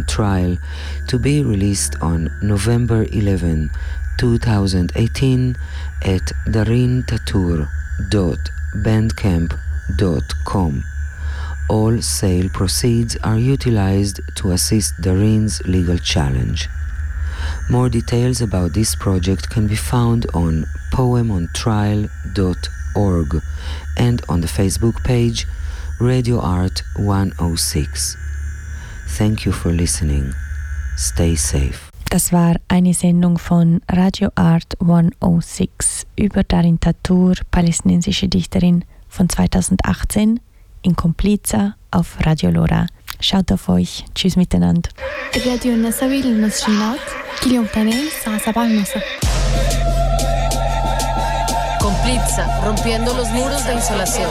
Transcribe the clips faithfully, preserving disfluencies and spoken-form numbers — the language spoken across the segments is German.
Trial, to be released on November eleventh, twenty eighteen at darin tatur dot bandcamp dot com. All sale proceeds are utilized to assist Darin's legal challenge. More details about this project can be found on poem on trial dot org and on the Facebook page Radio Art one oh six. Thank you for listening. Stay safe. Das war eine Sendung von Radio Art one oh six über Darin Tatur, palästinensische Dichterin, von zweitausendachtzehn in Kompliza auf Radio Lora. Schaut auf euch. Tschüss miteinander. الراديو النسوي للمسجونات كل يوم اثنين الساعة سبعة المساء. Kompliza, rompiendo los muros de insolación.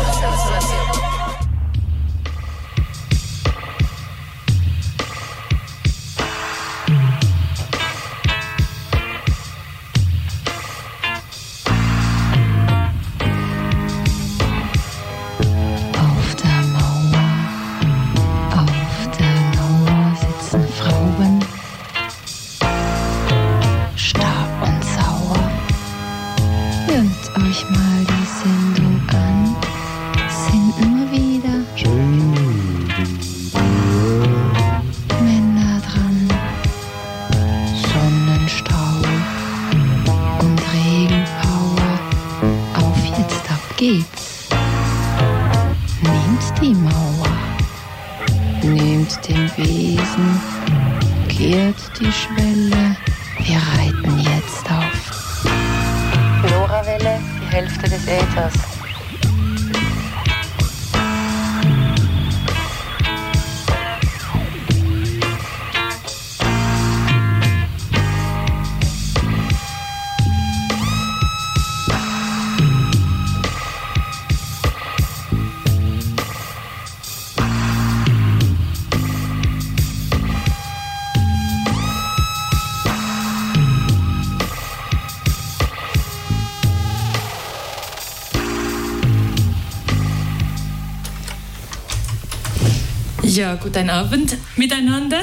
Ja, guten Abend miteinander.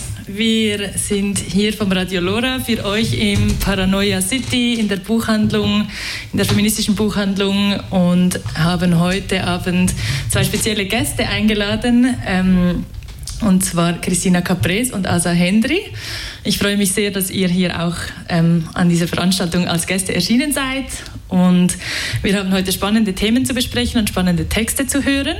Wir sind hier vom Radio Lora für euch im Paranoia City in der Buchhandlung, in der feministischen Buchhandlung und haben heute Abend zwei spezielle Gäste eingeladen, ähm, und zwar Christina Caprese und Asa Hendry. Ich freue mich sehr, dass ihr hier auch ähm, an dieser Veranstaltung als Gäste erschienen seid und wir haben heute spannende Themen zu besprechen und spannende Texte zu hören.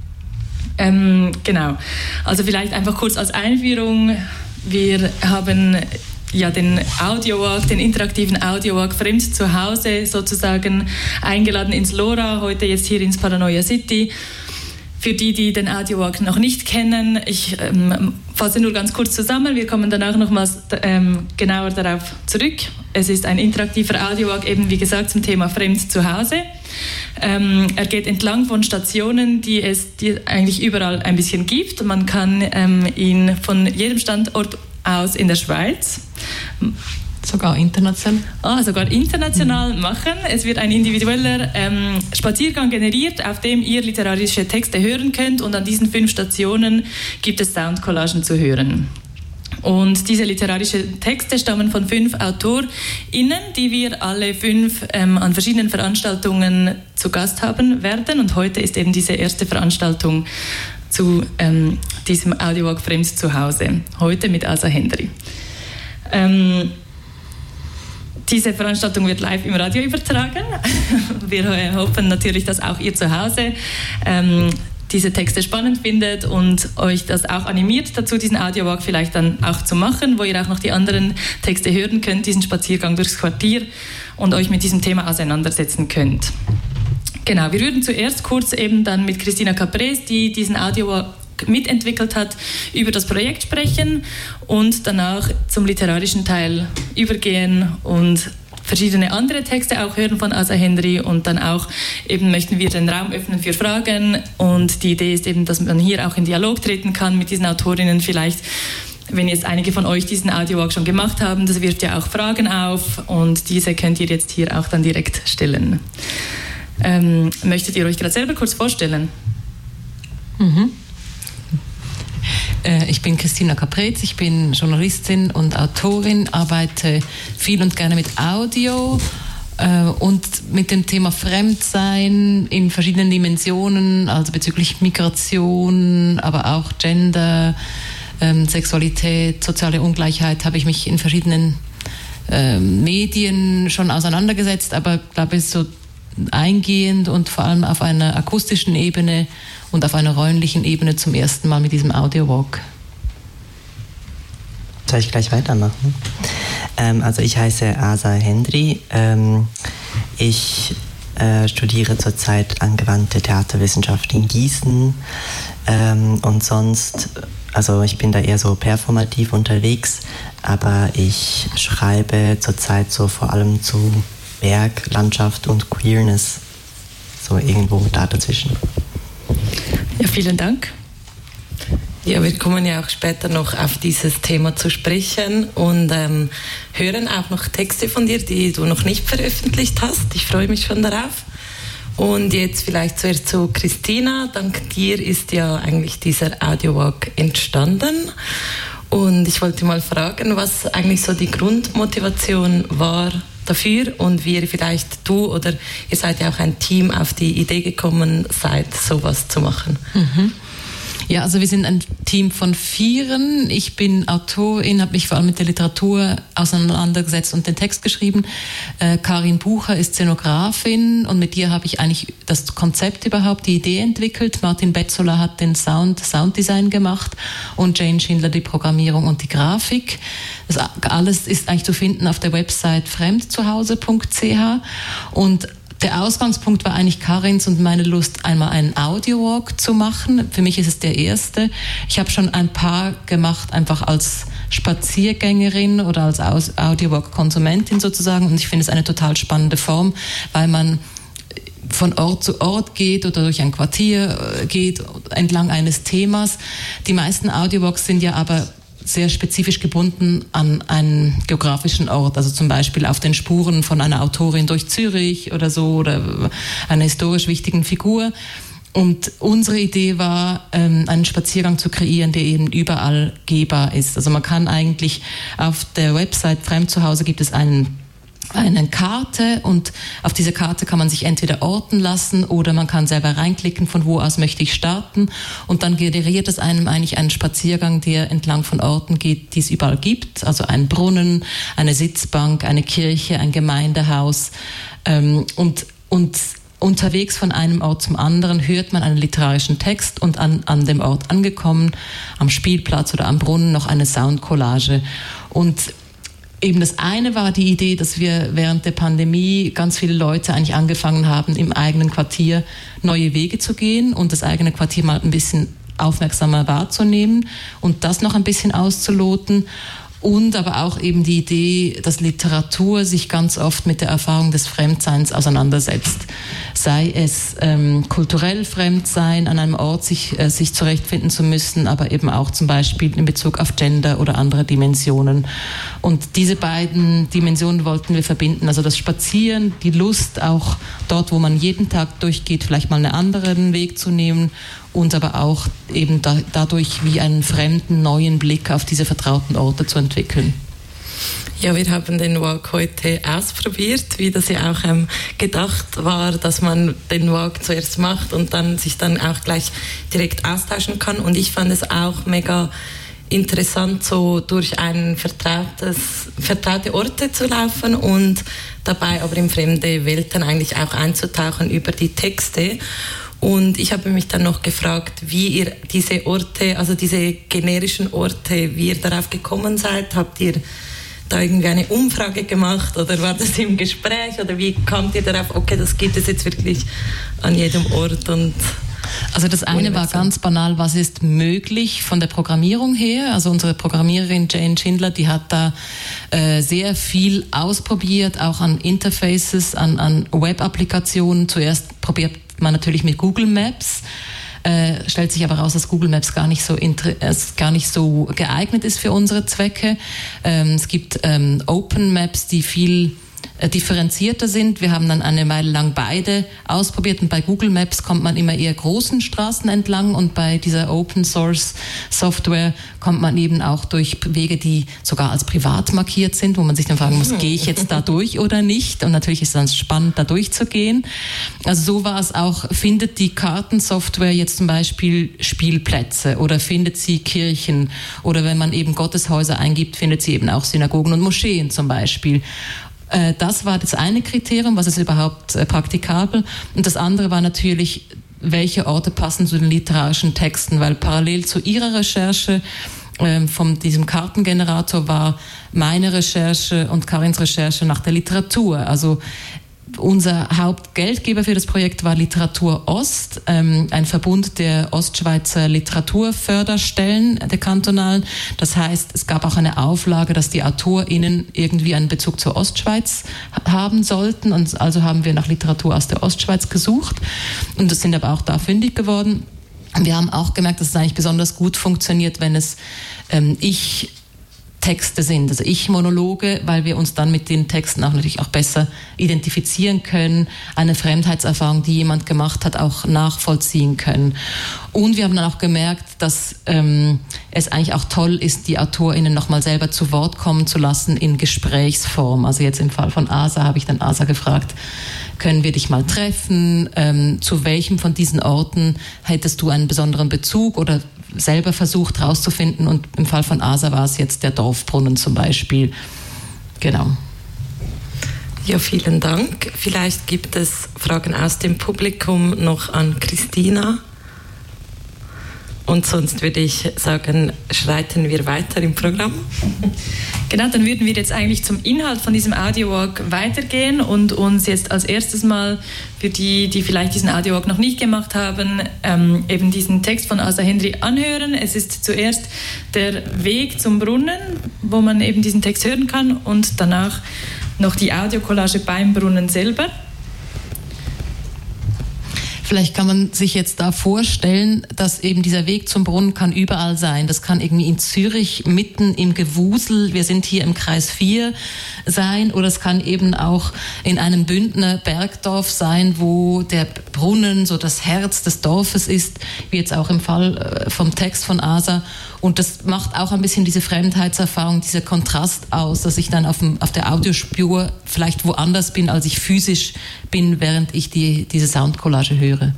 Ähm, genau, also vielleicht einfach kurz als Einführung. Wir haben ja den Audiowalk, den interaktiven Audiowalk Fremd zu Hause sozusagen eingeladen ins Lora, heute jetzt hier ins Paranoia City. Für die, die den Audiowalk noch nicht kennen, ich ähm, fasse nur ganz kurz zusammen, wir kommen danach nochmals ähm, genauer darauf zurück. Es ist ein interaktiver Audiowalk, eben wie gesagt zum Thema Fremd zu Hause. Ähm, er geht entlang von Stationen, die es die eigentlich überall ein bisschen gibt. Man kann ähm, ihn von jedem Standort aus in der Schweiz, sogar international, ah, sogar international mhm. machen. Es wird ein individueller ähm, Spaziergang generiert, auf dem ihr literarische Texte hören könnt und an diesen fünf Stationen gibt es Soundcollagen zu hören. Und diese literarischen Texte stammen von fünf AutorInnen, die wir alle fünf ähm, an verschiedenen Veranstaltungen zu Gast haben werden. Und heute ist eben diese erste Veranstaltung zu ähm, diesem Audiowalk Fremd zu Hause. Heute mit Asa Hendry. Ähm, diese Veranstaltung wird live im Radio übertragen. Wir hoffen natürlich, dass auch ihr zu Hause ähm, diese Texte spannend findet und euch das auch animiert dazu, diesen Audiowalk vielleicht dann auch zu machen, wo ihr auch noch die anderen Texte hören könnt, diesen Spaziergang durchs Quartier und euch mit diesem Thema auseinandersetzen könnt. Genau, wir würden zuerst kurz eben dann mit Christina Caprese, die diesen Audiowalk mitentwickelt hat, über das Projekt sprechen und danach zum literarischen Teil übergehen und verschiedene andere Texte auch hören von Asa Hendry und dann auch eben möchten wir den Raum öffnen für Fragen und die Idee ist eben, dass man hier auch in Dialog treten kann mit diesen Autorinnen. Vielleicht, wenn jetzt einige von euch diesen Audiowalk schon gemacht haben, das wirft ja auch Fragen auf und diese könnt ihr jetzt hier auch dann direkt stellen. Ähm, möchtet ihr euch gerade selber kurz vorstellen? Mhm. Ich bin Christina Caprez, ich bin Journalistin und Autorin, arbeite viel und gerne mit Audio und mit dem Thema Fremdsein in verschiedenen Dimensionen, also bezüglich Migration, aber auch Gender, Sexualität, soziale Ungleichheit, habe ich mich in verschiedenen Medien schon auseinandergesetzt, aber glaube ich so eingehend und vor allem auf einer akustischen Ebene und auf einer räumlichen Ebene zum ersten Mal mit diesem Audio-Walk. Soll ich gleich weitermachen? Ähm, also ich heiße Asa Hendry. Ähm, ich äh, studiere zurzeit angewandte Theaterwissenschaft in Gießen. Ähm, und sonst, also ich bin da eher so performativ unterwegs, aber ich schreibe zurzeit so vor allem zu Berg, Landschaft und Queerness. So irgendwo da dazwischen. Ja, vielen Dank. Ja, wir kommen ja auch später noch auf dieses Thema zu sprechen und ähm, hören auch noch Texte von dir, die du noch nicht veröffentlicht hast. Ich freue mich schon darauf. Und jetzt vielleicht zuerst zu Christina. Dank dir ist ja eigentlich dieser Audiowalk entstanden. Und ich wollte mal fragen, was eigentlich so die Grundmotivation war dafür und wie ihr vielleicht du oder ihr seid ja auch ein Team auf die Idee gekommen seid, sowas zu machen. Mhm. Ja, also wir sind ein Team von Vieren. Ich bin Autorin, habe mich vor allem mit der Literatur auseinandergesetzt und den Text geschrieben. Äh, Karin Bucher ist Szenografin und mit ihr habe ich eigentlich das Konzept überhaupt, die Idee entwickelt. Martin Betzola hat den Sound, Sounddesign gemacht und Jane Schindler die Programmierung und die Grafik. Das alles ist eigentlich zu finden auf der Website fremdzuhause punkt c h und der Ausgangspunkt war eigentlich Karins und meine Lust, einmal einen Audiowalk zu machen. Für mich ist es der erste. Ich habe schon ein paar gemacht, einfach als Spaziergängerin oder als Audiowalk-Konsumentin sozusagen. Und ich finde es eine total spannende Form, weil man von Ort zu Ort geht oder durch ein Quartier geht, entlang eines Themas. Die meisten Audiowalks sind ja aber sehr spezifisch gebunden an einen geografischen Ort, also zum Beispiel auf den Spuren von einer Autorin durch Zürich oder so oder einer historisch wichtigen Figur. Und unsere Idee war, einen Spaziergang zu kreieren, der eben überall gehbar ist. Also man kann eigentlich auf der Website Fremdzuhause gibt es einen eine Karte und auf dieser Karte kann man sich entweder orten lassen oder man kann selber reinklicken, von wo aus möchte ich starten und dann generiert es einem eigentlich einen Spaziergang, der entlang von Orten geht, die es überall gibt, also ein Brunnen, eine Sitzbank, eine Kirche, ein Gemeindehaus ähm, und, und unterwegs von einem Ort zum anderen hört man einen literarischen Text und an, an dem Ort angekommen, am Spielplatz oder am Brunnen noch eine Soundcollage und eben das eine war die Idee, dass wir während der Pandemie ganz viele Leute eigentlich angefangen haben, im eigenen Quartier neue Wege zu gehen und das eigene Quartier mal ein bisschen aufmerksamer wahrzunehmen und das noch ein bisschen auszuloten. Und aber auch eben die Idee, dass Literatur sich ganz oft mit der Erfahrung des Fremdseins auseinandersetzt. Sei es ähm, kulturell Fremdsein, an einem Ort sich, äh, sich zurechtfinden zu müssen, aber eben auch zum Beispiel in Bezug auf Gender oder andere Dimensionen. Und diese beiden Dimensionen wollten wir verbinden. Also das Spazieren, die Lust auch dort, wo man jeden Tag durchgeht, vielleicht mal einen anderen Weg zu nehmen und aber auch eben da, dadurch wie einen fremden, neuen Blick auf diese vertrauten Orte zu entwickeln. Ja, wir haben den Walk heute ausprobiert, wie das ja auch ähm, gedacht war, dass man den Walk zuerst macht und dann sich dann auch gleich direkt austauschen kann. Und ich fand es auch mega interessant, so durch ein vertrautes, vertraute Orte zu laufen und dabei aber in fremde Welten eigentlich auch einzutauchen über die Texte. Und ich habe mich dann noch gefragt, wie ihr diese Orte, also diese generischen Orte, wie ihr darauf gekommen seid. Habt ihr da irgendwie eine Umfrage gemacht oder war das im Gespräch oder wie kamt ihr darauf, okay, das gibt es jetzt wirklich an jedem Ort? Und also das eine war ganz banal, was ist möglich von der Programmierung her. Also unsere Programmiererin Jane Schindler, die hat da äh, sehr viel ausprobiert, auch an Interfaces, an, an Web-Applikationen. Zuerst probiert man natürlich mit Google Maps. Äh, stellt sich aber raus, dass Google Maps gar nicht so, inter- äh, gar nicht so geeignet ist für unsere Zwecke. Ähm, es gibt ähm, Open Maps, die viel differenzierter sind. Wir haben dann eine Weile lang beide ausprobiert und bei Google Maps kommt man immer eher großen Straßen entlang und bei dieser Open Source Software kommt man eben auch durch Wege, die sogar als privat markiert sind, wo man sich dann fragen muss, gehe ich jetzt da durch oder nicht? Und natürlich ist es dann spannend, da durchzugehen. Also so war es auch, findet die Kartensoftware jetzt zum Beispiel Spielplätze oder findet sie Kirchen oder wenn man eben Gotteshäuser eingibt, findet sie eben auch Synagogen und Moscheen zum Beispiel. Das war das eine Kriterium, was ist überhaupt äh, praktikabel. Und das andere war natürlich, welche Orte passen zu den literarischen Texten, weil parallel zu ihrer Recherche äh, von diesem Kartengenerator war meine Recherche und Karins Recherche nach der Literatur. Also unser Hauptgeldgeber für das Projekt war Literatur Ost, ähm, ein Verbund der Ostschweizer Literaturförderstellen der kantonalen. Das heißt, es gab auch eine Auflage, dass die AutorInnen irgendwie einen Bezug zur Ostschweiz haben sollten. Und also haben wir nach Literatur aus der Ostschweiz gesucht und das sind aber auch da fündig geworden. Wir haben auch gemerkt, dass es eigentlich besonders gut funktioniert, wenn es ähm, ich Texte sind, also Ich-Monologe, weil wir uns dann mit den Texten auch natürlich auch besser identifizieren können, eine Fremdheitserfahrung, die jemand gemacht hat, auch nachvollziehen können. Und wir haben dann auch gemerkt, dass ähm, es eigentlich auch toll ist, die AutorInnen nochmal selber zu Wort kommen zu lassen in Gesprächsform. Also jetzt im Fall von Asa habe ich dann Asa gefragt, können wir dich mal treffen? Ähm, zu welchem von diesen Orten hättest du einen besonderen Bezug oder selber versucht herauszufinden? Und im Fall von Asa war es jetzt der Dorfbrunnen zum Beispiel. Genau. Ja, vielen Dank. Vielleicht gibt es Fragen aus dem Publikum noch an Christina. Und sonst würde ich sagen, schreiten wir weiter im Programm. Genau, dann würden wir jetzt eigentlich zum Inhalt von diesem Audiowalk weitergehen und uns jetzt als erstes mal für die, die vielleicht diesen Audiowalk noch nicht gemacht haben, ähm, eben diesen Text von Asa Hendry anhören. Es ist zuerst der Weg zum Brunnen, wo man eben diesen Text hören kann und danach noch die Audiocollage beim Brunnen selber. Vielleicht kann man sich jetzt da vorstellen, dass eben dieser Weg zum Brunnen kann überall sein. Das kann irgendwie in Zürich mitten im Gewusel, wir sind hier im Kreis vier, sein, oder es kann eben auch in einem Bündner Bergdorf sein, wo der Brunnen so das Herz des Dorfes ist, wie jetzt auch im Fall vom Text von Asa. Und das macht auch ein bisschen diese Fremdheitserfahrung, dieser Kontrast aus, dass ich dann auf, dem, auf der Audiospur vielleicht woanders bin, als ich physisch bin, während ich die, diese Soundcollage höre.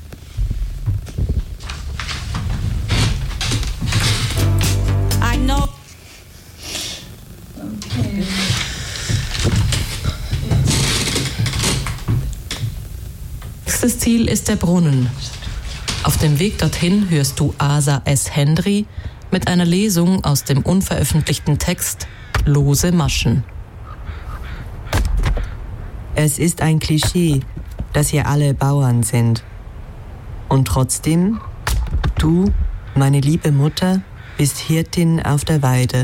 I know. Okay. Nächstes Ziel ist der Brunnen. Auf dem Weg dorthin hörst du Asa S. Hendry mit einer Lesung aus dem unveröffentlichten Text Lose Maschen. Es ist ein Klischee, dass hier alle Bauern sind. Und trotzdem, du, meine liebe Mutter, bist Hirtin auf der Weide.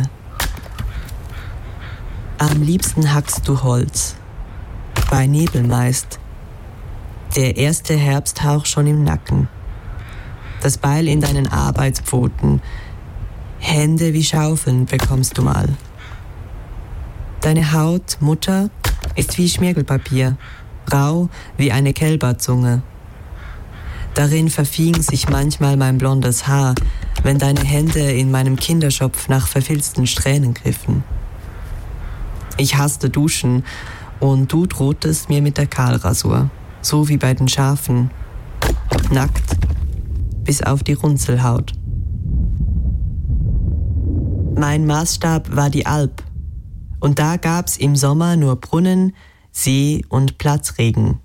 Am liebsten hackst du Holz, bei Nebel meist. Der erste Herbsthauch schon im Nacken. Das Beil in deinen Arbeitspfoten. Hände wie Schaufeln bekommst du mal. Deine Haut, Mutter, ist wie Schmirgelpapier, rau wie eine Kälberzunge. Darin verfing sich manchmal mein blondes Haar, wenn deine Hände in meinem Kinderschopf nach verfilzten Strähnen griffen. Ich hasste Duschen und du drohtest mir mit der Kahlrasur, so wie bei den Schafen, nackt bis auf die Runzelhaut. Mein Maßstab war die Alp, und da gab's im Sommer nur Brunnen, See und Platzregen.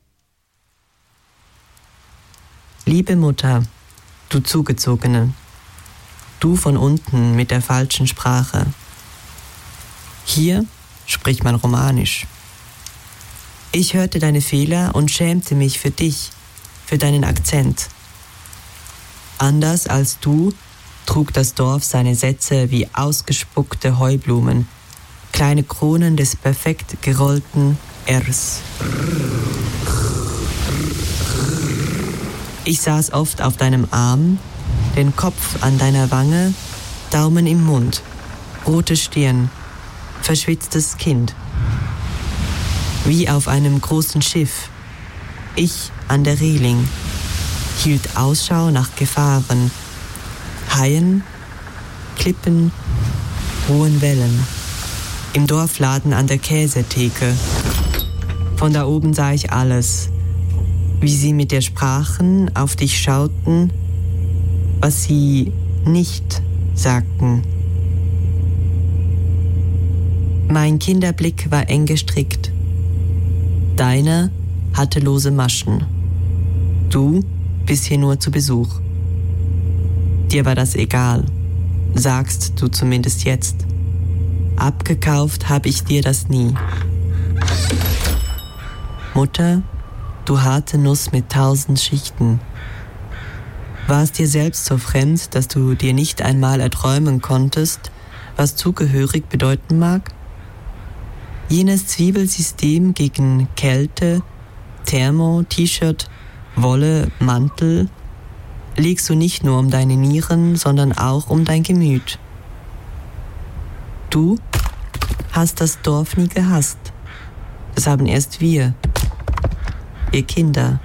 Liebe Mutter, du Zugezogene, du von unten mit der falschen Sprache. Hier spricht man Romanisch. Ich hörte deine Fehler und schämte mich für dich, für deinen Akzent. Anders als du trug das Dorf seine Sätze wie ausgespuckte Heublumen, kleine Kronen des perfekt gerollten Rs. Ich saß oft auf deinem Arm, den Kopf an deiner Wange, Daumen im Mund, rote Stirn, verschwitztes Kind. wie auf einem großen Schiff. Ich an der Reling, hielt Ausschau nach Gefahren, Haien, Klippen, hohen Wellen. Im Dorfladen an der Käsetheke. Von da oben sah ich alles, wie sie mit dir sprachen, auf dich schauten, was sie nicht sagten. Mein Kinderblick war eng gestrickt. Deiner hatte lose Maschen. Du bist hier nur zu Besuch. Dir war das egal, sagst du zumindest jetzt. Abgekauft habe ich dir das nie. Mutter, du harte Nuss mit tausend Schichten. War es dir selbst so fremd, dass du dir nicht einmal erträumen konntest, was zugehörig bedeuten mag? Jenes Zwiebelsystem gegen Kälte, Thermo, T-Shirt, Wolle, Mantel, legst du nicht nur um deine Nieren, sondern auch um dein Gemüt. Du hast das Dorf nie gehasst. Das haben erst wir, ihr Kinder.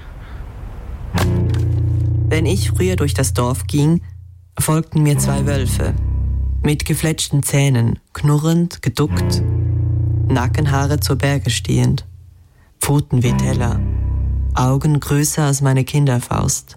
Wenn ich früher durch das Dorf ging, folgten mir zwei Wölfe, mit gefletschten Zähnen, knurrend, geduckt, Nackenhaare zur Berge stehend, Pfoten wie Teller, Augen größer als meine Kinderfaust.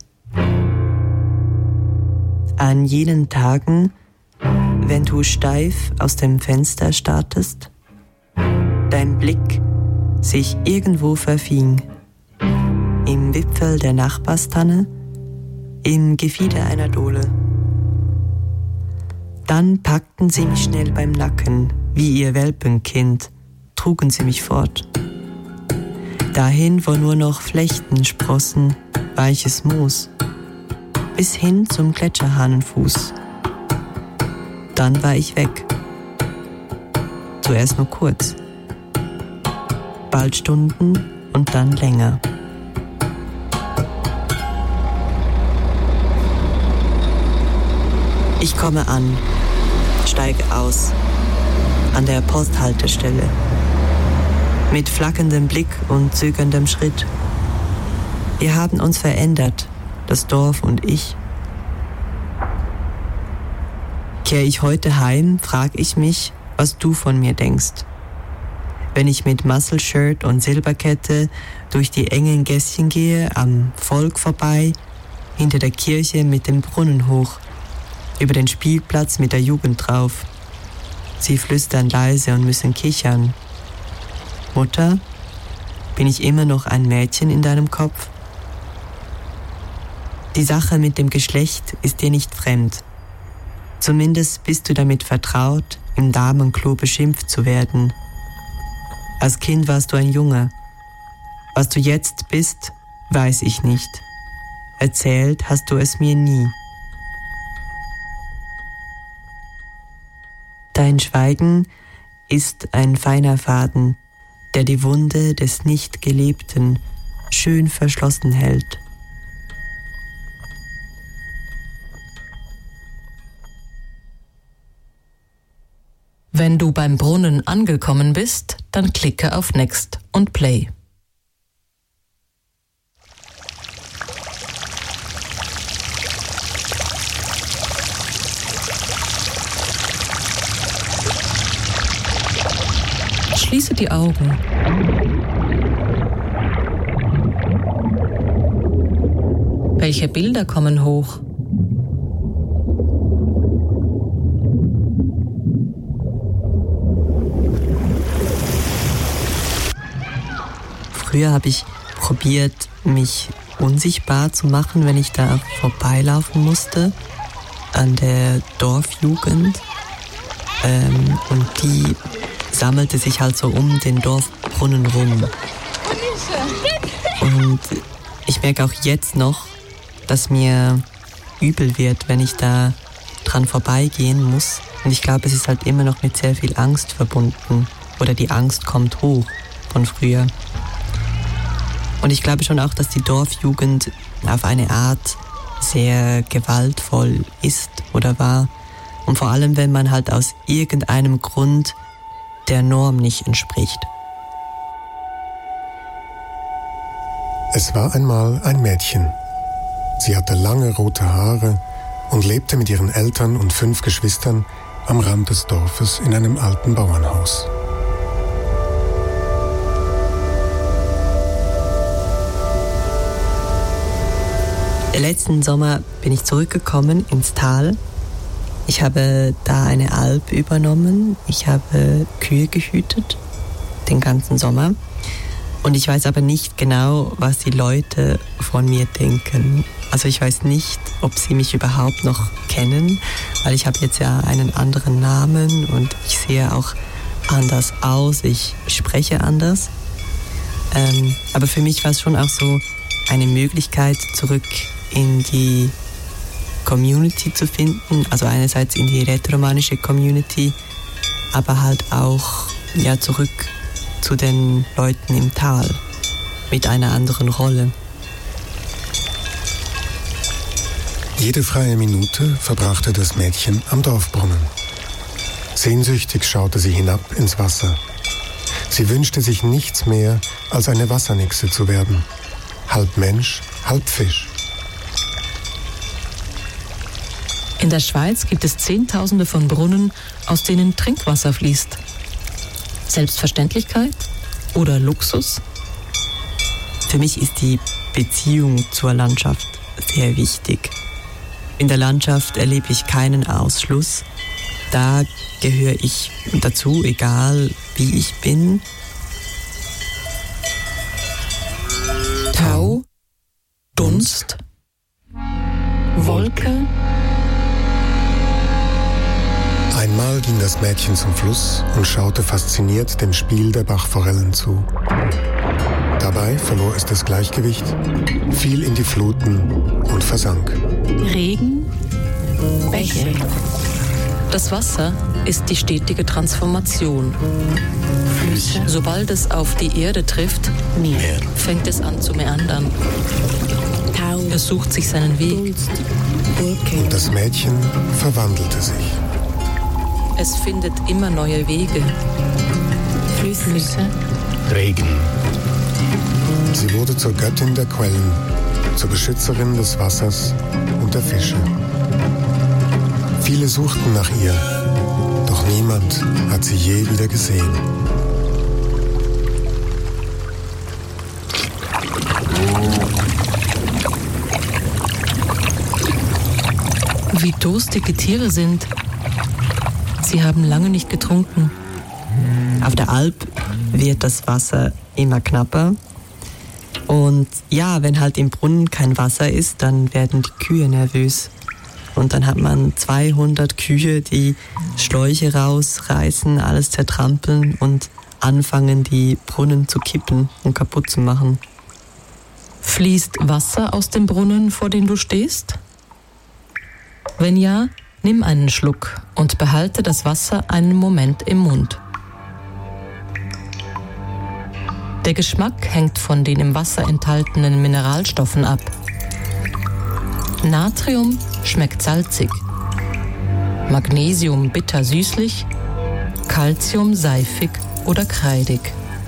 An jenen Tagen, wenn du steif aus dem Fenster startest, dein Blick sich irgendwo verfing, im Wipfel der Nachbarstanne, im Gefieder einer Dohle. Dann packten sie mich schnell beim Nacken, wie ihr Welpenkind, trugen sie mich fort. Dahin, wo nur noch Flechten sprossen, weiches Moos, bis hin zum Gletscherhahnenfuß. Dann war ich weg. Zuerst nur kurz. Bald Stunden und dann länger. Ich komme an, steige aus, an der Posthaltestelle, mit flackerndem Blick und zögerndem Schritt. Wir haben uns verändert, das Dorf und ich. Kehre ich heute heim, frag ich mich, was du von mir denkst. Wenn ich mit Muscle-Shirt und Silberkette durch die engen Gässchen gehe, am Volk vorbei, hinter der Kirche mit dem Brunnen hoch, über den Spielplatz mit der Jugend drauf. Sie flüstern leise und müssen kichern. Mutter, bin ich immer noch ein Mädchen in deinem Kopf? Die Sache mit dem Geschlecht ist dir nicht fremd. Zumindest bist du damit vertraut, im Damenklo beschimpft zu werden. Als Kind warst du ein Junge. Was du jetzt bist, weiß ich nicht. Erzählt hast du es mir nie. Dein Schweigen ist ein feiner Faden, der die Wunde des Nicht-Gelebten schön verschlossen hält. Wenn du beim Brunnen angekommen bist, dann klicke auf Next und Play. Schließe die Augen. Welche Bilder kommen hoch? Früher habe ich probiert, mich unsichtbar zu machen, wenn ich da vorbeilaufen musste, an der Dorfjugend. Ähm, und die sammelte sich halt so um den Dorfbrunnen rum. Und ich merke auch jetzt noch, dass mir übel wird, wenn ich da dran vorbeigehen muss. Und ich glaube, es ist halt immer noch mit sehr viel Angst verbunden. Oder die Angst kommt hoch von früher. Und ich glaube schon auch, dass die Dorfjugend auf eine Art sehr gewaltvoll ist oder war. Und vor allem, wenn man halt aus irgendeinem Grund der Norm nicht entspricht. Es war einmal ein Mädchen. Sie hatte lange rote Haare und lebte mit ihren Eltern und fünf Geschwistern am Rand des Dorfes in einem alten Bauernhaus. Letzten Sommer bin ich zurückgekommen ins Tal. Ich habe da eine Alp übernommen. Ich habe Kühe gehütet, den ganzen Sommer. Und ich weiß aber nicht genau, was die Leute von mir denken. Also ich weiß nicht, ob sie mich überhaupt noch kennen, weil ich habe jetzt ja einen anderen Namen und ich sehe auch anders aus, ich spreche anders. Ähm, aber für mich war es schon auch so eine Möglichkeit, zurück in die Community zu finden. Also einerseits in die rätoromanische Community, aber halt auch ja, zurück zu den Leuten im Tal mit einer anderen Rolle. Jede freie Minute verbrachte das Mädchen am Dorfbrunnen. Sehnsüchtig schaute sie hinab ins Wasser. Sie wünschte sich nichts mehr, als eine Wassernixe zu werden. Halb Mensch, halb Fisch. In der Schweiz gibt es Zehntausende von Brunnen, aus denen Trinkwasser fließt. Selbstverständlichkeit oder Luxus? Für mich ist die Beziehung zur Landschaft sehr wichtig. In der Landschaft erlebe ich keinen Ausschluss. Da gehöre ich dazu, egal wie ich bin. Tau, Dunst, Wolke. Einmal ging das Mädchen zum Fluss und schaute fasziniert dem Spiel der Bachforellen zu. Dabei verlor es das Gleichgewicht, fiel in die Fluten und versank. Regen, Bäche. Das Wasser ist die stetige Transformation. Flüsse. Sobald es auf die Erde trifft, Meer. Fängt es an zu meandern. Tau. Es sucht sich seinen Weg. Und das Mädchen verwandelte sich. Es findet immer neue Wege. Flüsse. Regen. Sie wurde zur Göttin der Quellen, zur Beschützerin des Wassers und der Fische. Viele suchten nach ihr, doch niemand hat sie je wieder gesehen. Wie durstige Tiere sind. Sie haben lange nicht getrunken. Auf der Alp wird das Wasser immer knapper. Und ja, wenn halt im Brunnen kein Wasser ist, dann werden die Kühe nervös. Und dann hat man zweihundert Kühe, die Schläuche rausreißen, alles zertrampeln und anfangen, die Brunnen zu kippen und kaputt zu machen. Fließt Wasser aus dem Brunnen, vor dem du stehst? Wenn ja, nimm einen Schluck und behalte das Wasser einen Moment im Mund. Der Geschmack hängt von den im Wasser enthaltenen Mineralstoffen ab. Natrium schmeckt salzig, Magnesium bitter-süßlich, Calcium seifig oder kreidig.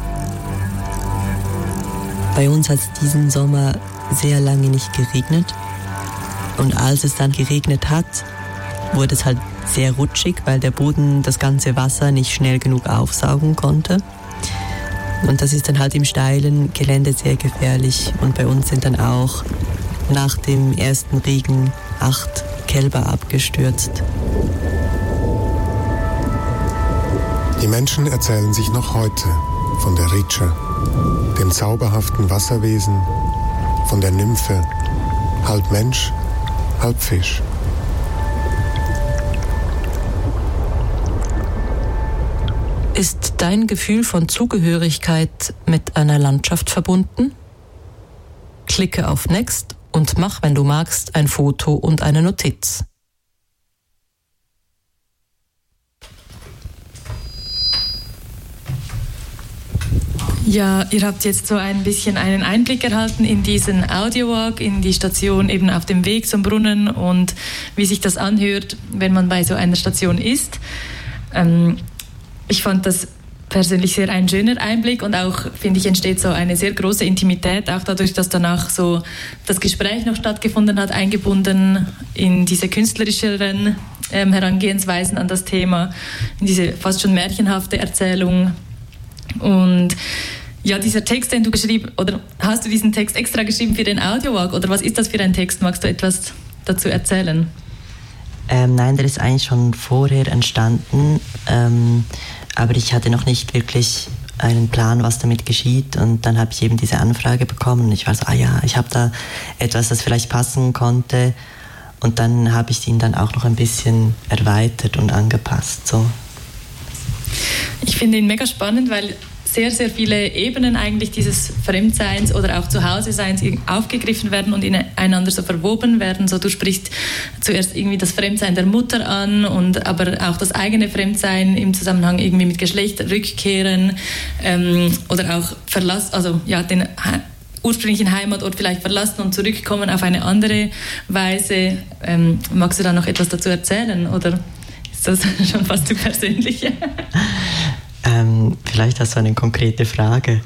Bei uns hat es diesen Sommer sehr lange nicht geregnet. Und als es dann geregnet hat, wurde es halt sehr rutschig, weil der Boden das ganze Wasser nicht schnell genug aufsaugen konnte. Und das ist dann halt im steilen Gelände sehr gefährlich. Und bei uns sind dann auch nach dem ersten Regen acht Kälber abgestürzt. Die Menschen erzählen sich noch heute von der Richa, dem zauberhaften Wasserwesen, von der Nymphe, halb Mensch, halb Fisch. Ist dein Gefühl von Zugehörigkeit mit einer Landschaft verbunden? Klicke auf Next und mach, wenn du magst, ein Foto und eine Notiz. Ja, ihr habt jetzt so ein bisschen einen Einblick erhalten in diesen Audiowalk, in die Station eben auf dem Weg zum Brunnen und wie sich das anhört, wenn man bei so einer Station ist. Ähm, ich fand das persönlich sehr ein schöner Einblick und auch, finde ich, entsteht so eine sehr große Intimität, auch dadurch, dass danach so das Gespräch noch stattgefunden hat, eingebunden in diese künstlerischeren ähm, Herangehensweisen an das Thema, in diese fast schon märchenhafte Erzählung. Und ja, dieser Text, den du geschrieben, oder hast du diesen Text extra geschrieben für den Audiowalk, oder was ist das für ein Text? Magst du etwas dazu erzählen? Ähm, nein, der ist eigentlich schon vorher entstanden, ähm, aber ich hatte noch nicht wirklich einen Plan, was damit geschieht, und dann habe ich eben diese Anfrage bekommen und ich war so, ah ja, ich habe da etwas, das vielleicht passen konnte, und dann habe ich ihn dann auch noch ein bisschen erweitert und angepasst. So. Ich finde ihn mega spannend, weil sehr, sehr viele Ebenen eigentlich dieses Fremdseins oder auch Zuhause-Seins aufgegriffen werden und ineinander so verwoben werden. So, du sprichst zuerst irgendwie das Fremdsein der Mutter an, und aber auch das eigene Fremdsein im Zusammenhang irgendwie mit Geschlecht, Rückkehren ähm, oder auch Verlass, also ja, den ursprünglichen Heimatort vielleicht verlassen und zurückkommen auf eine andere Weise. Ähm, magst du da noch etwas dazu erzählen, oder ist das schon fast zu persönlich? Ähm, vielleicht hast du eine konkrete Frage.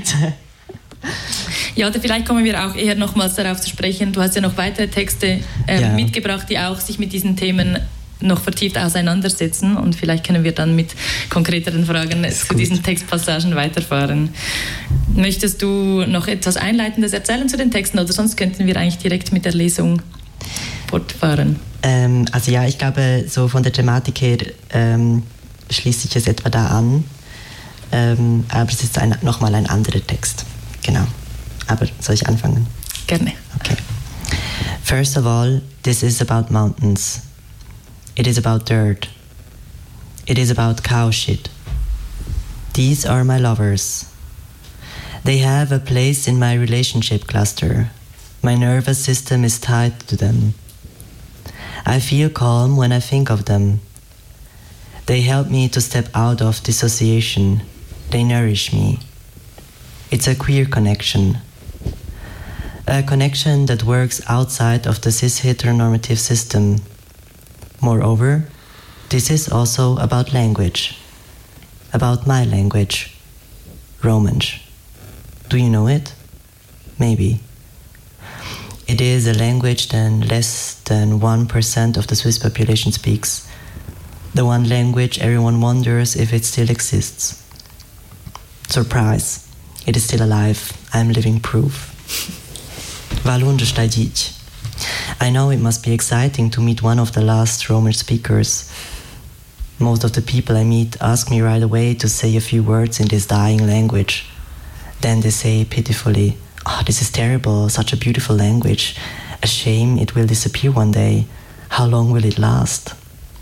Ja, oder vielleicht kommen wir auch eher nochmals darauf zu sprechen. Du hast ja noch weitere Texte äh, ja. mitgebracht, die auch sich mit diesen Themen noch vertieft auseinandersetzen, und vielleicht können wir dann mit konkreteren Fragen zu gut. diesen Textpassagen weiterfahren. Möchtest du noch etwas Einleitendes erzählen zu den Texten, oder sonst könnten wir eigentlich direkt mit der Lesung fortfahren? Ähm, also ja, ich glaube, so von der Thematik her ähm, schließt sich es etwa da an, ähm, aber es ist ein, nochmal ein anderer Text. Genau. Aber soll ich anfangen? Gerne. Okay. First of all, this is about mountains. It is about dirt. It is about cow shit. These are my lovers. They have a place in my relationship cluster. My nervous system is tied to them. I feel calm when I think of them. They help me to step out of dissociation. They nourish me. It's a queer connection. A connection that works outside of the cis-heteronormative system. Moreover, this is also about language. About my language. Romansh. Do you know it? Maybe. It is a language that less than one percent of the Swiss population speaks. The one language everyone wonders if it still exists. Surprise, it is still alive. I'm living proof. Valunde Stadic. I know it must be exciting to meet one of the last Roman speakers. Most of the people I meet ask me right away to say a few words in this dying language. Then they say pitifully, oh, this is terrible, such a beautiful language. A shame it will disappear one day. How long will it last?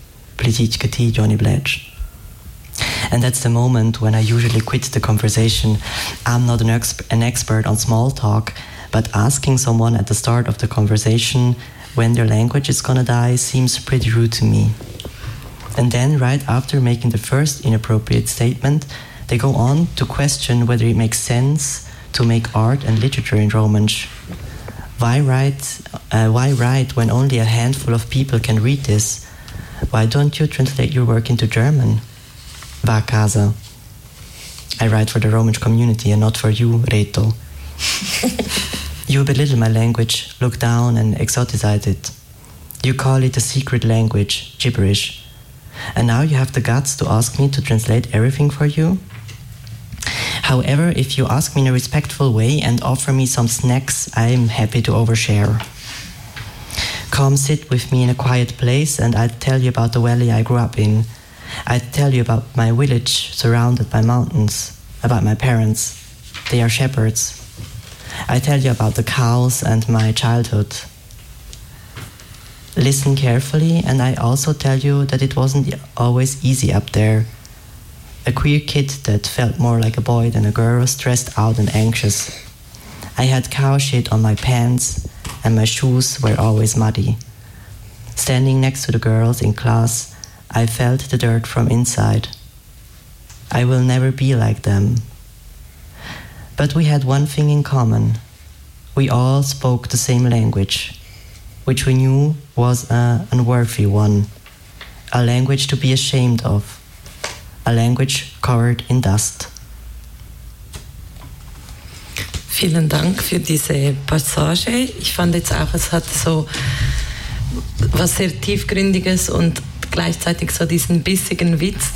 And that's the moment when I usually quit the conversation. I'm not an, exp- an expert on small talk, but asking someone at the start of the conversation when their language is gonna die seems pretty rude to me. And then right after making the first inappropriate statement, they go on to question whether it makes sense to make art and literature in Romansh. Why write, uh, why write when only a handful of people can read this? Why don't you translate your work into German? Va casa. I write for the Romansh community and not for you, Reto. You belittle my language, look down and exoticize it. You call it a secret language, gibberish. And now you have the guts to ask me to translate everything for you? However, if you ask me in a respectful way and offer me some snacks, I'm happy to overshare. Come sit with me in a quiet place and I'll tell you about the valley I grew up in. I'll tell you about my village surrounded by mountains, about my parents. They are shepherds. I tell you about the cows and my childhood. Listen carefully, and I also tell you that it wasn't always easy up there. A queer kid that felt more like a boy than a girl, stressed out and anxious. I had cow shit on my pants, and my shoes were always muddy. Standing next to the girls in class, I felt the dirt from inside. I will never be like them. But we had one thing in common. We all spoke the same language, which we knew was an unworthy one, a language to be ashamed of, a language covered in dust. Vielen Dank für diese Passage. Ich fand jetzt auch, es hat so was sehr Tiefgründiges und gleichzeitig so diesen bissigen Witz